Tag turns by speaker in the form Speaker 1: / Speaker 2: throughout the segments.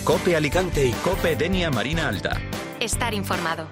Speaker 1: COPE Alicante y COPE Denia Marina Alta.
Speaker 2: Estar informado.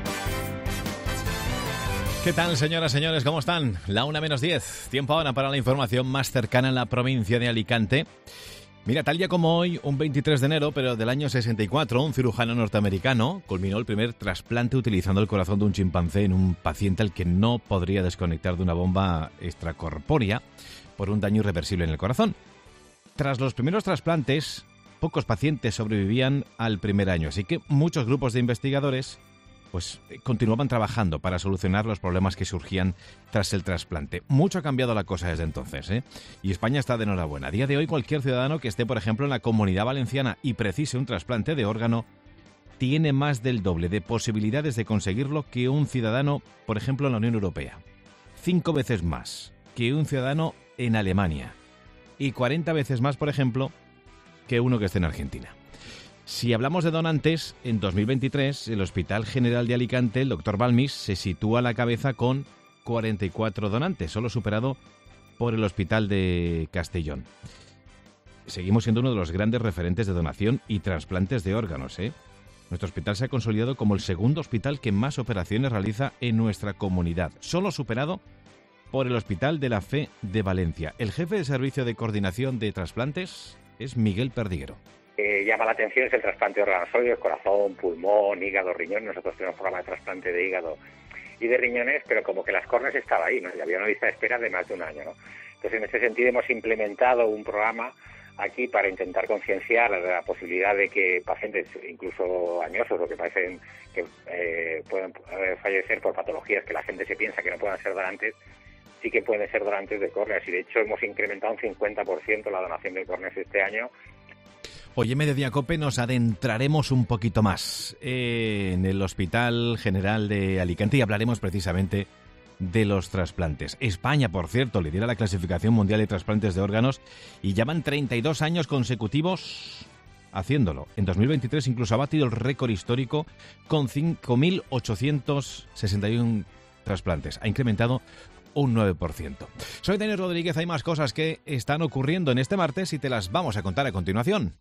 Speaker 3: ¿Qué tal, señoras, señores? ¿Cómo están? La 1:10. Tiempo ahora para la información más cercana en la provincia de Alicante. Mira, tal día como hoy, un 23 de enero, pero del año 64, un cirujano norteamericano culminó el primer trasplante utilizando el corazón de un chimpancé en un paciente al que no podría desconectar de una bomba extracorpórea por un daño irreversible en el corazón. Tras los primeros trasplantes, pocos pacientes sobrevivían al primer año, así que muchos grupos de investigadores continuaban trabajando para solucionar los problemas que surgían tras el trasplante. Mucho ha cambiado la cosa desde entonces, y España está de enhorabuena. A día de hoy, cualquier ciudadano que esté, por ejemplo, en la Comunidad Valenciana y precise un trasplante de órgano, tiene más del doble de posibilidades de conseguirlo que un ciudadano, por ejemplo, en la Unión Europea. 5 veces más que un ciudadano en Alemania. Y 40 veces más, por ejemplo, que uno que esté en Argentina. Si hablamos de donantes, en 2023 el Hospital General de Alicante, el Dr. Balmis, se sitúa a la cabeza con 44 donantes, solo superado por el Hospital de Castellón. Seguimos siendo uno de los grandes referentes de donación y trasplantes de órganos, Nuestro hospital se ha consolidado como el segundo hospital que más operaciones realiza en nuestra comunidad, solo superado por el Hospital de la Fe de Valencia. El jefe de servicio de coordinación de trasplantes es Miguel Perdiguero.
Speaker 4: Llama la atención es el trasplante de órganos sólidos, corazón, pulmón, hígado, riñón. Nosotros tenemos programa de trasplante de hígado y de riñones, pero como que las córneas estaba ahí, ¿no? Y había una lista de espera de más de un año, ¿no? Entonces, en este sentido, hemos implementado un programa aquí para intentar concienciar la posibilidad de que pacientes, incluso añosos, o que parecen que pueden fallecer por patologías que la gente se piensa que no puedan ser donantes, sí que pueden ser donantes de córneas. Y, de hecho, hemos incrementado un 50% la donación de córneas este año.
Speaker 3: Hoy en Mediodía COPE nos adentraremos un poquito más en el Hospital General de Alicante y hablaremos precisamente de los trasplantes. España, por cierto, lidera la clasificación mundial de trasplantes de órganos y llevan 32 años consecutivos haciéndolo. En 2023 incluso ha batido el récord histórico con 5.861 trasplantes. Ha incrementado un 9%. Soy Daniel Rodríguez. Hay más cosas que están ocurriendo en este martes y te las vamos a contar a continuación.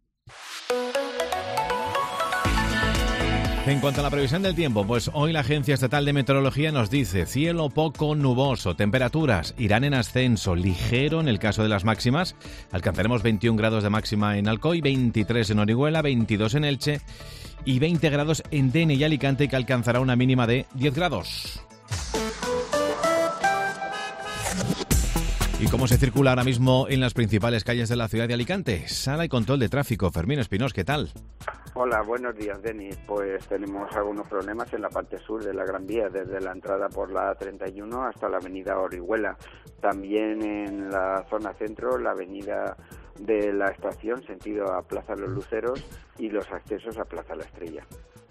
Speaker 3: En cuanto a la previsión del tiempo, pues hoy la Agencia Estatal de Meteorología nos dice cielo poco nuboso, temperaturas irán en ascenso, ligero en el caso de las máximas. Alcanzaremos 21 grados de máxima en Alcoy, 23 en Orihuela, 22 en Elche y 20 grados en Denia y Alicante, que alcanzará una mínima de 10 grados. ¿Y cómo se circula ahora mismo en las principales calles de la ciudad de Alicante? Sala y control de tráfico. Fermín Espinós, ¿qué tal?
Speaker 5: Hola, buenos días, Denis. Pues tenemos algunos problemas en la parte sur de la Gran Vía, desde la entrada por la A31 hasta la avenida Orihuela. También en la zona centro, la avenida de la Estación, sentido a Plaza Los Luceros, y los accesos a Plaza La Estrella.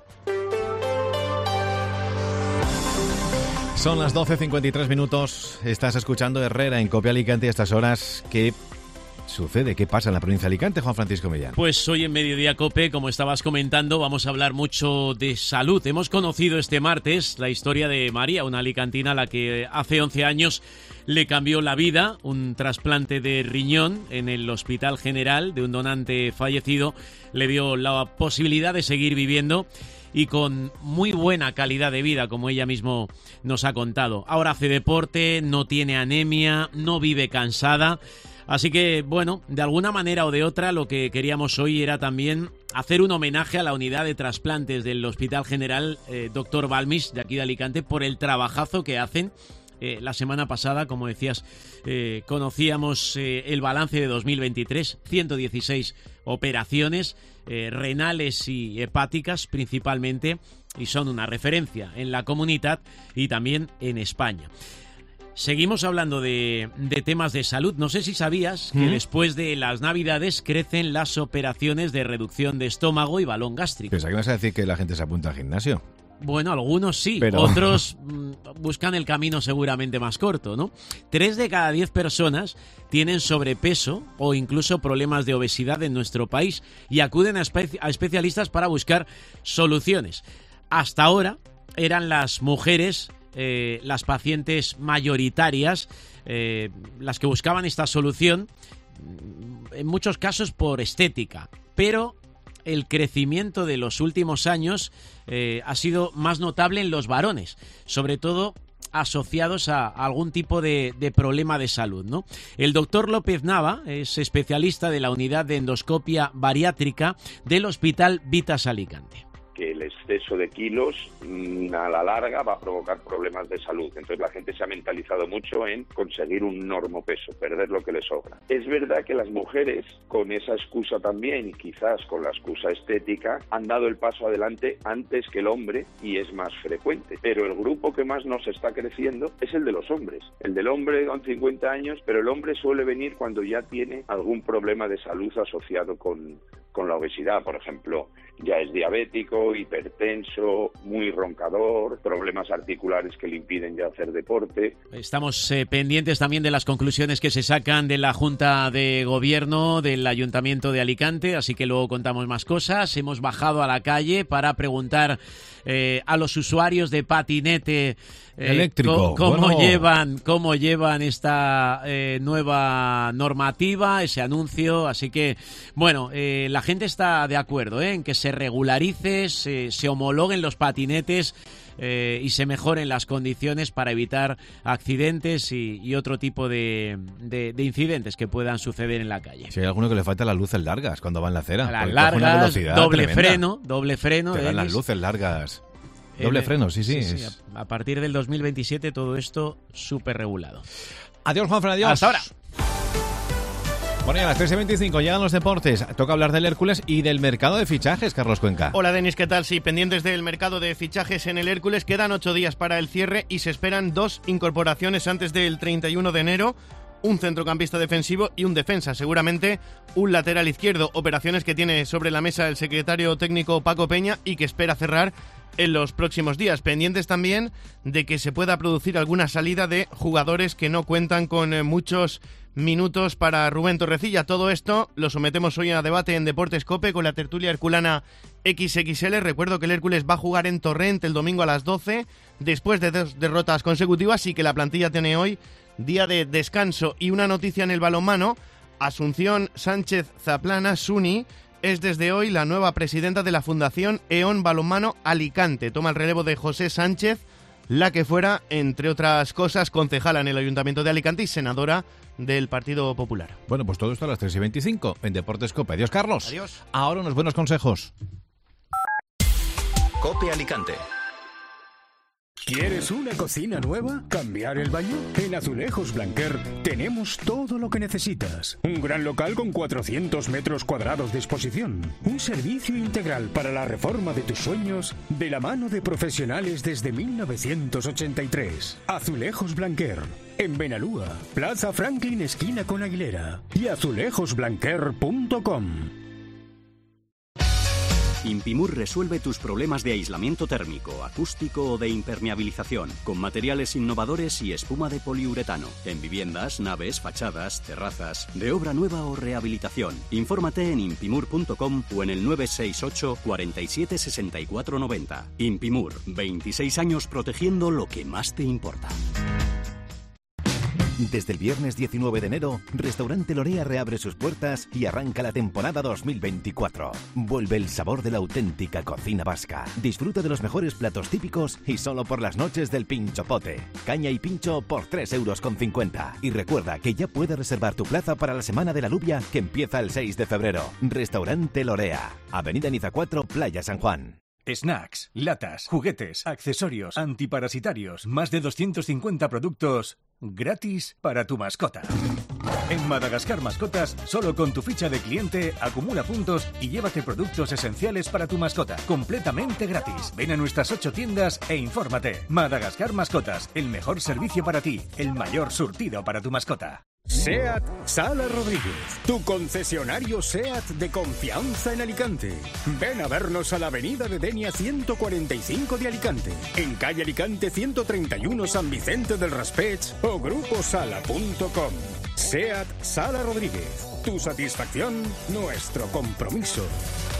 Speaker 3: Son las 12:53 minutos. Estás escuchando Herrera en COPE Alicante a estas horas. ¿Qué sucede? ¿Qué pasa en la provincia de Alicante, Juan Francisco Millán?
Speaker 6: Pues hoy en Mediodía COPE, como estabas comentando, vamos a hablar mucho de salud. Hemos conocido este martes la historia de María, una alicantina a la que hace 11 años le cambió la vida. Un trasplante de riñón en el Hospital General de un donante fallecido le dio la posibilidad de seguir viviendo y con muy buena calidad de vida, como ella mismo nos ha contado. Ahora hace deporte, no tiene anemia, no vive cansada. Así que, bueno, de alguna manera o de otra, lo que queríamos hoy era también hacer un homenaje a la unidad de trasplantes del Hospital General Dr. Balmis, de aquí de Alicante, por el trabajazo que hacen. La semana pasada, como decías, conocíamos el balance de 2023, 116 operaciones renales y hepáticas principalmente, y son una referencia en la comunidad y también en España. Seguimos hablando de temas de salud. No sé si sabías que después de las Navidades crecen las operaciones de reducción de estómago y balón gástrico.
Speaker 3: Pensaba que ibas a decir que la gente se apunta al gimnasio.
Speaker 6: Bueno, algunos sí,
Speaker 3: pero
Speaker 6: otros buscan el camino seguramente más corto, ¿no? 3 de cada 10 personas tienen sobrepeso o incluso problemas de obesidad en nuestro país y acuden a especialistas para buscar soluciones. Hasta ahora eran las mujeres, las pacientes mayoritarias, las que buscaban esta solución, en muchos casos por estética, pero el crecimiento de los últimos años ha sido más notable en los varones, sobre todo asociados a algún tipo de problema de salud, ¿no? El doctor López Nava es especialista de la unidad de endoscopia bariátrica del Hospital Vitas Alicante.
Speaker 2: Que el exceso de kilos a la larga va a provocar problemas de salud. Entonces la gente se ha mentalizado mucho en conseguir un normopeso, perder lo que le sobra. Es verdad que las mujeres, con esa excusa también, y quizás con la excusa estética, han dado el paso adelante antes que el hombre y es más frecuente. Pero el grupo que más nos está creciendo es el de los hombres. El del hombre con 50 años, pero el hombre suele venir cuando ya tiene algún problema de salud asociado con la obesidad, por ejemplo, ya es diabético, hipertenso, muy roncador, problemas articulares que le impiden ya hacer deporte.
Speaker 6: Estamos pendientes también de las conclusiones que se sacan de la Junta de Gobierno del Ayuntamiento de Alicante, así que luego contamos más cosas. Hemos bajado a la calle para preguntar a los usuarios de patinete
Speaker 3: eléctrico
Speaker 6: cómo llevan esta nueva normativa, ese anuncio. Así que, bueno, la gente está de acuerdo en que se regularice, se homologuen los patinetes y se mejoren las condiciones para evitar accidentes y otro tipo de incidentes que puedan suceder en la calle.
Speaker 3: Si hay alguno que le falta las luces largas cuando va en la acera.
Speaker 6: Las largas, doble freno.
Speaker 3: Te dan las luces largas. Doble freno, sí.
Speaker 6: A partir del 2027 todo esto súper regulado.
Speaker 3: Adiós, Juanfran, adiós.
Speaker 6: Hasta ahora.
Speaker 3: Bueno, y a las 3:25 llegan los deportes. Toca hablar del Hércules y del mercado de fichajes, Carlos Cuenca.
Speaker 7: Hola, Denis, ¿qué tal? Sí, pendientes del mercado de fichajes en el Hércules. Quedan 8 días para el cierre y se esperan 2 incorporaciones antes del 31 de enero. Un centrocampista defensivo y un defensa, seguramente un lateral izquierdo. Operaciones que tiene sobre la mesa el secretario técnico Paco Peña y que espera cerrar en los próximos días. Pendientes también de que se pueda producir alguna salida de jugadores que no cuentan con muchos minutos para Rubén Torrecilla. Todo esto lo sometemos hoy a debate en Deportes COPE con la tertulia herculana XXL. Recuerdo que el Hércules va a jugar en Torrent el domingo a las 12, después de 2 derrotas consecutivas, y que la plantilla tiene hoy día de descanso. Y una noticia en el balonmano: Asunción Sánchez Zaplana, Suni, es desde hoy la nueva presidenta de la Fundación E.ON Balonmano Alicante. Toma el relevo de José Sánchez, la que fuera, entre otras cosas, concejala en el Ayuntamiento de Alicante y senadora del Partido Popular.
Speaker 3: Bueno, pues todo esto a las 3:25 en Deportes COPE. Adiós, Carlos.
Speaker 7: Adiós.
Speaker 3: Ahora unos buenos consejos.
Speaker 1: COPE Alicante.
Speaker 8: ¿Quieres una cocina nueva? ¿Cambiar el baño? En Azulejos Blanquer tenemos todo lo que necesitas. Un gran local con 400 metros cuadrados de exposición. Un servicio integral para la reforma de tus sueños de la mano de profesionales desde 1983. Azulejos Blanquer. En Benalúa, Plaza Franklin esquina con Aguilera. Y azulejosblanquer.com.
Speaker 9: Impimur resuelve tus problemas de aislamiento térmico, acústico o de impermeabilización, con materiales innovadores y espuma de poliuretano, en viviendas, naves, fachadas, terrazas, de obra nueva o rehabilitación. Infórmate en impimur.com o en el 968 47 64 90. Impimur, 26 años protegiendo lo que más te importa.
Speaker 10: Desde el viernes 19 de enero, Restaurante Lorea reabre sus puertas y arranca la temporada 2024. Vuelve el sabor de la auténtica cocina vasca. Disfruta de los mejores platos típicos y solo por las noches del Pinchopote. Caña y pincho por 3,50 €. Y recuerda que ya puedes reservar tu plaza para la Semana de la Lluvia, que empieza el 6 de febrero. Restaurante Lorea, Avenida Niza 4, Playa San Juan.
Speaker 11: Snacks, latas, juguetes, accesorios, antiparasitarios, más de 250 productos gratis para tu mascota. En Madagascar Mascotas, solo con tu ficha de cliente, acumula puntos y llévate productos esenciales para tu mascota, completamente gratis. Ven a nuestras 8 tiendas e infórmate. Madagascar Mascotas, el mejor servicio para ti, el mayor surtido para tu mascota.
Speaker 8: SEAT Sala Rodríguez, tu concesionario SEAT de confianza en Alicante. Ven a vernos a la avenida de Denia 145 de Alicante, en calle Alicante 131 San Vicente del Raspeig o gruposala.com. SEAT Sala Rodríguez, tu satisfacción, nuestro compromiso.